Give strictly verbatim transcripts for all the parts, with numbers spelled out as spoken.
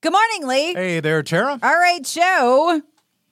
Good morning, Lee. Hey there, Tara. All right, so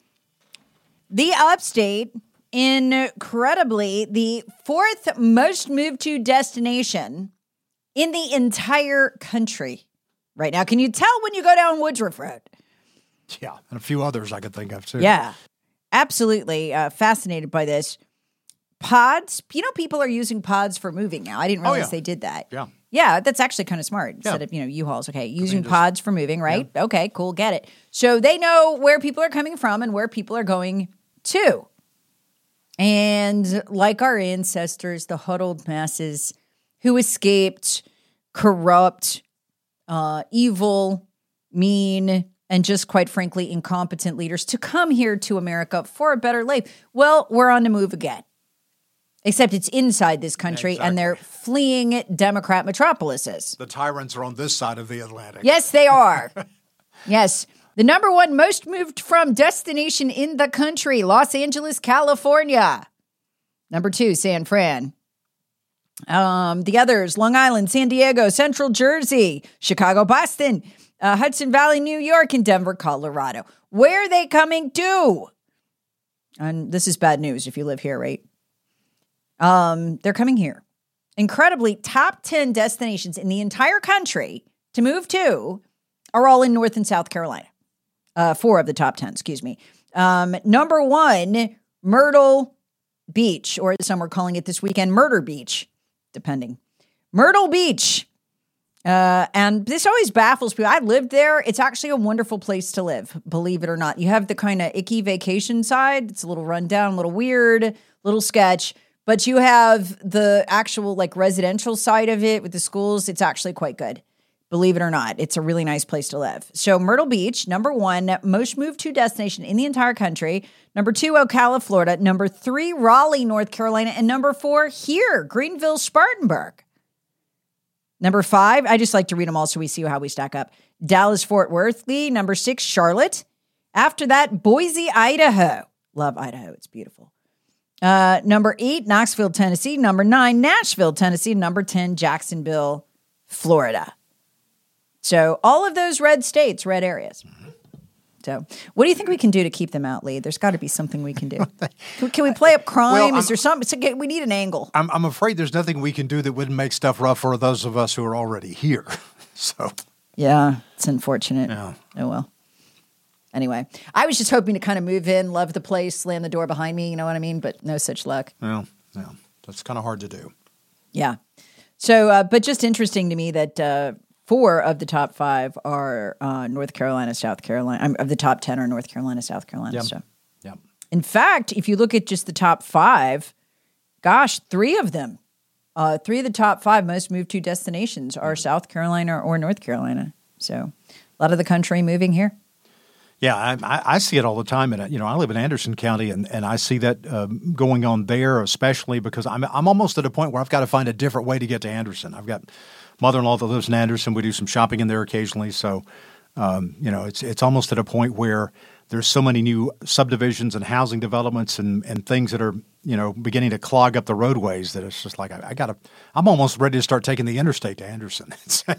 the upstate, incredibly, the fourth most moved to destination in the entire country right now. Can you tell when you go down Woodruff Road? Yeah, and a few others I could think of, too. Yeah, absolutely uh, fascinated by this. Pods, you know, people are using pods for moving now. I didn't realize oh, yeah. they did that. Yeah. Yeah, that's actually kind of smart. Instead yeah. of, you know, U-Hauls. Okay, using just, pods for moving, right? Yeah. Okay, cool, get it. So they know where people are coming from and where people are going to. And like our ancestors, the huddled masses who escaped corrupt, uh, evil, mean, and just quite frankly, incompetent leaders to come here to America for a better life. Well, we're on the move again. Except it's inside this country, exactly. and they're fleeing Democrat metropolises. The tyrants are on this side of the Atlantic. Yes, they are. Yes. The number one most moved from destination in the country, Los Angeles, California. Number two, San Fran. Um, the others, Long Island, San Diego, Central Jersey, Chicago, Boston, uh, Hudson Valley, New York, and Denver, Colorado. Where are they coming to? And this is bad news if you live here, right? Um, they're coming here. Incredibly, top ten destinations in the entire country to move to are all in North and South Carolina. Uh, four of the top ten, excuse me. Um, number one, Myrtle Beach, or as some are calling it this weekend, Murder Beach, depending. Myrtle Beach. Uh, and this always baffles people. I lived there. It's actually a wonderful place to live, believe it or not. You have the kind of icky vacation side. It's a little rundown, a little weird, little sketch. But you have the actual like residential side of it with the schools. It's actually quite good. Believe it or not, it's a really nice place to live. So Myrtle Beach, number one, most moved to destination in the entire country. Number two, Ocala, Florida. Number three, Raleigh, North Carolina. And number four, here, Greenville, Spartanburg. Number five, I just like to read them all so we see how we stack up. Dallas, Fort Worth. Lee. Number six, Charlotte. After that, Boise, Idaho. Love Idaho. It's beautiful. Uh, number eight, Knoxville, Tennessee. Number nine, Nashville, Tennessee. Number ten, Jacksonville, Florida. So all of those red states, red areas. Mm-hmm. So what do you think we can do to keep them out, Lee? There's got to be something we can do. Can, can we play up crime? Well, Is there something? We need an angle. I'm, I'm afraid there's nothing we can do that wouldn't make stuff rough for those of us who are already here. So yeah, it's unfortunate. Yeah. Oh, well. Anyway, I was just hoping to kind of move in, love the place, slam the door behind me, you know what I mean? But no such luck. Well, yeah, that's kind of hard to do. Yeah. So, uh, but just interesting to me that uh, four of the top five are uh, North Carolina, South Carolina. Um, of the top ten are North Carolina, South Carolina. Yep. So. Yep. In fact, if you look at just the top five, gosh, three of them, uh, three of the top five most moved to destinations are South Carolina or North Carolina. So a lot of the country moving here. Yeah, I, I see it all the time. And, you know, I live in Anderson County, and, and I see that um, going on there, especially because I'm I'm almost at a point where I've got to find a different way to get to Anderson. I've got mother-in-law that lives in Anderson. We do some shopping in there occasionally. So, um, you know, it's it's almost at a point where there's so many new subdivisions and housing developments and, and things that are, you know, beginning to clog up the roadways that it's just like, I, I got to – I'm almost ready to start taking the interstate to Anderson.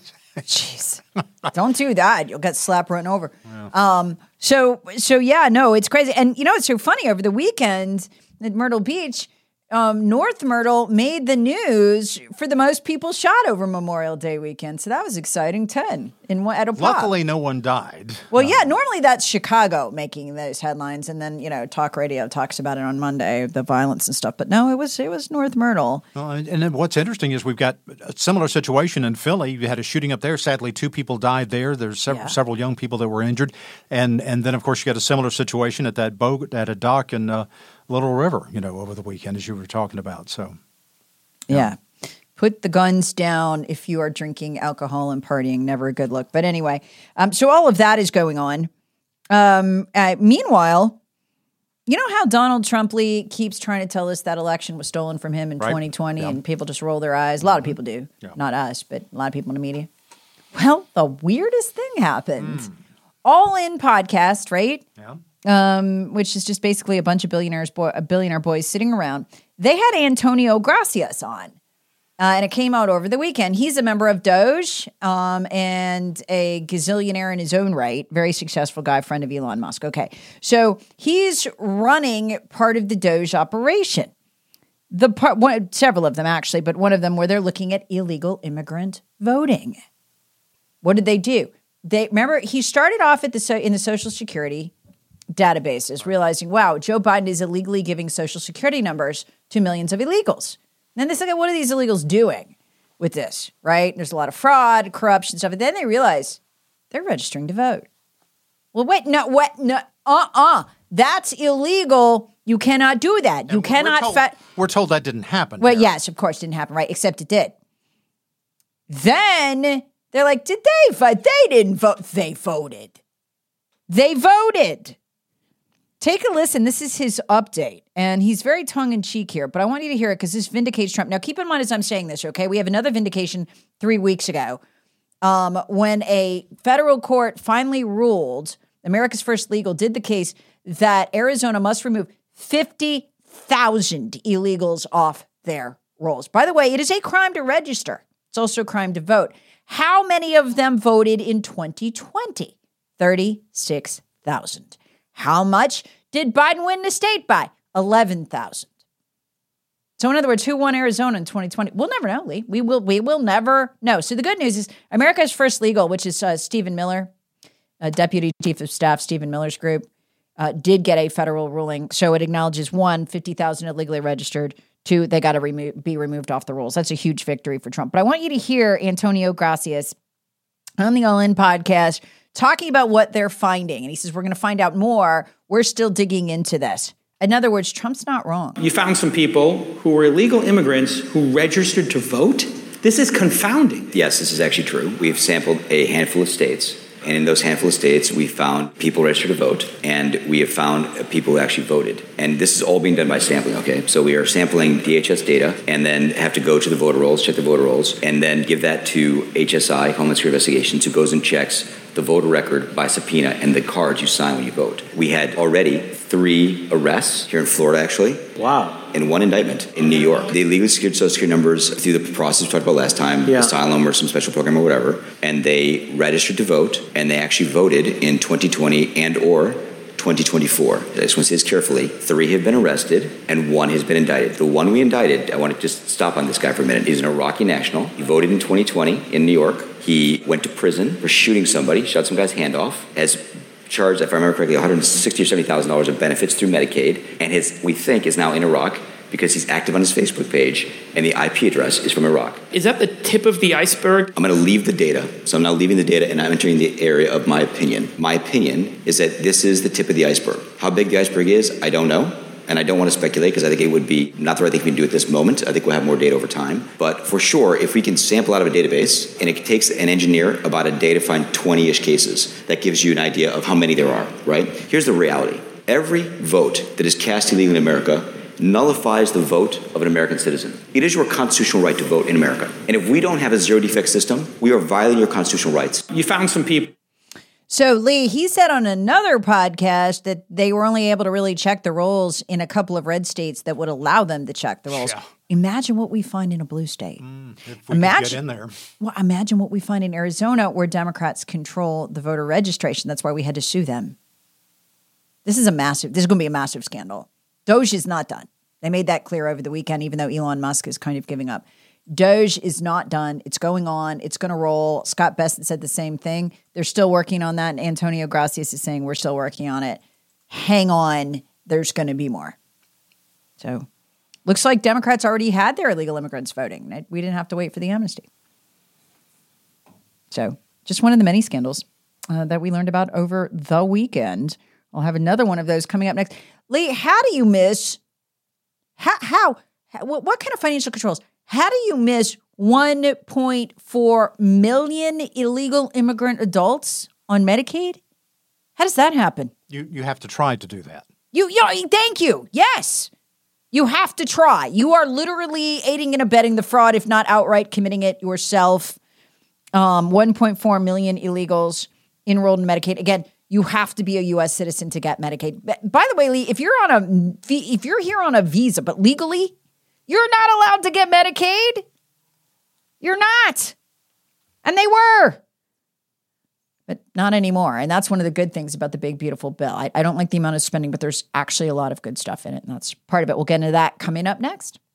Jeez. Don't do that. You'll get slapped run over. Yeah. Um, so, so yeah, no, it's crazy. And, you know, it's so funny. Over the weekend at Myrtle Beach, um, North Myrtle made the news for the most people shot over Memorial Day weekend. So that was exciting. ten in one, at a pop. Luckily, no one died. Well, um, yeah, normally that's Chicago making those headlines. And then, you know, talk radio talks about it on Monday, the violence and stuff. But no, it was it was North Myrtle. Well, and then what's interesting is we've got a similar situation in Philly. You had a shooting up there. Sadly, two people died there. There's several, yeah. several young people that were injured. And and then, of course, you got a similar situation at that boat, at a dock in uh, Little River, you know, over the weekend, as you were talking about. So, yeah. yeah. Put the guns down if you are drinking alcohol and partying. Never a good look. But anyway, um, so all of that is going on. Um, uh, meanwhile, you know how Donald Trump Lee keeps trying to tell us that election was stolen from him in right. twenty twenty, yeah. and people just roll their eyes. A lot of people do. Yeah. Not us, but a lot of people in the media. Well, the weirdest thing happened. Mm. All In podcast, right? Yeah. Um, which is just basically a bunch of billionaires, boy, a billionaire boys sitting around. They had Antonio Gracias on. Uh, and it came out over the weekend. He's a member of Doge um, and a gazillionaire in his own right. Very successful guy, friend of Elon Musk. Okay. So he's running part of the Doge operation. The part, one, several of them actually, but one of them where they're looking at illegal immigrant voting. What did they do? They remember he started off at the so, in the Social Security databases, realizing, wow, Joe Biden is illegally giving Social Security numbers to millions of illegals. And then they say, what are these illegals doing with this, right? There's a lot of fraud, corruption stuff. And then they realize they're registering to vote. Well, wait, no, what? No, uh-uh. That's illegal. You cannot do that. And you cannot. We're told, fa- we're told that didn't happen. Well, here. yes, of course, it didn't happen, right? Except it did. Then they're like, did they vote? They didn't vote. They voted. They voted. Take a listen. This is his update, and he's very tongue-in-cheek here, but I want you to hear it because this vindicates Trump. Now, keep in mind as I'm saying this, okay? We have another vindication three weeks ago um, when a federal court finally ruled, America's First Legal did the case, that Arizona must remove fifty thousand illegals off their rolls. By the way, it is a crime to register. It's also a crime to vote. How many of them voted in twenty twenty? thirty-six thousand. How much did Biden win the state by? eleven thousand. So in other words, who won Arizona in twenty twenty? We'll never know, Lee. We will we will never know. So the good news is America's First Legal, which is uh, Stephen Miller, uh, Deputy Chief of Staff, Stephen Miller's group, uh, did get a federal ruling. So it acknowledges, one, fifty thousand illegally registered. Two, they got to remo- be removed off the rolls. That's a huge victory for Trump. But I want you to hear Antonio Gracias on the All In podcast talking about what they're finding. And he says, we're going to find out more. We're still digging into this. In other words, Trump's not wrong. You found some people who were illegal immigrants who registered to vote? This is confounding. Yes, this is actually true. We've sampled a handful of states. And in those handful of states, we found people registered to vote, and we have found people who actually voted. And this is all being done by sampling, okay? So we are sampling D H S data and then have to go to the voter rolls, check the voter rolls, and then give that to H S I, Homeland Security Investigations, who goes and checks the voter record by subpoena and the cards you sign when you vote. We had already three arrests here in Florida, actually. Wow. And one indictment in New York. They illegally secured Social Security numbers through the process we talked about last time, yeah. asylum or some special program or whatever, and they registered to vote, and they actually voted in twenty twenty and or twenty twenty-four. I just want to say this carefully. Three have been arrested, and one has been indicted. The one we indicted, I want to just stop on this guy for a minute. He's an Iraqi national. He voted in twenty twenty in New York. He went to prison for shooting somebody, shot some guy's hand off, has charged, if I remember correctly, one hundred sixty thousand dollars or seventy thousand dollars of benefits through Medicaid, and his, we think, is now in Iraq because he's active on his Facebook page, and the I P address is from Iraq. Is that the tip of the iceberg? I'm going to leave the data. So I'm now leaving the data, and I'm entering the area of my opinion. My opinion is that this is the tip of the iceberg. How big the iceberg is, I don't know. And I don't want to speculate because I think it would be not the right thing we can do at this moment. I think we'll have more data over time. But for sure, if we can sample out of a database, and it takes an engineer about a day to find twenty-ish cases, that gives you an idea of how many there are, right? Here's the reality. Every vote that is cast illegally in America nullifies the vote of an American citizen. It is your constitutional right to vote in America. And if we don't have a zero-defect system, we are violating your constitutional rights. You found some people. So, Lee, he said on another podcast that they were only able to really check the rolls in a couple of red states that would allow them to check the rolls. Yeah. Imagine what we find in a blue state. Mm, if we imagine, could get in there. Well, imagine what we find in Arizona where Democrats control the voter registration. That's why we had to sue them. This is a massive, this is going to be a massive scandal. Doge is not done. They made that clear over the weekend, even though Elon Musk is kind of giving up. Doge is not done. It's going on. It's going to roll. Scott Bessent said the same thing. They're still working on that. And Antonio Gracias is saying we're still working on it. Hang on. There's going to be more. So looks like Democrats already had their illegal immigrants voting. We didn't have to wait for the amnesty. So just one of the many scandals uh, that we learned about over the weekend. I'll have another one of those coming up next. Lee, how do you miss, how, how, how what, what kind of financial controls? How do you miss one point four million illegal immigrant adults on Medicaid? How does that happen? You you have to try to do that. You, you thank you. Yes. You have to try. You are literally aiding and abetting the fraud, if not outright committing it yourself. Um, one point four million illegals enrolled in Medicaid. Again, you have to be a U S citizen to get Medicaid. By the way, Lee, if you're on a if you're here on a visa, but legally, you're not allowed to get Medicaid. You're not. And they were. But not anymore. And that's one of the good things about the big, beautiful bill. I, I don't like the amount of spending, but there's actually a lot of good stuff in it. And that's part of it. We'll get into that coming up next.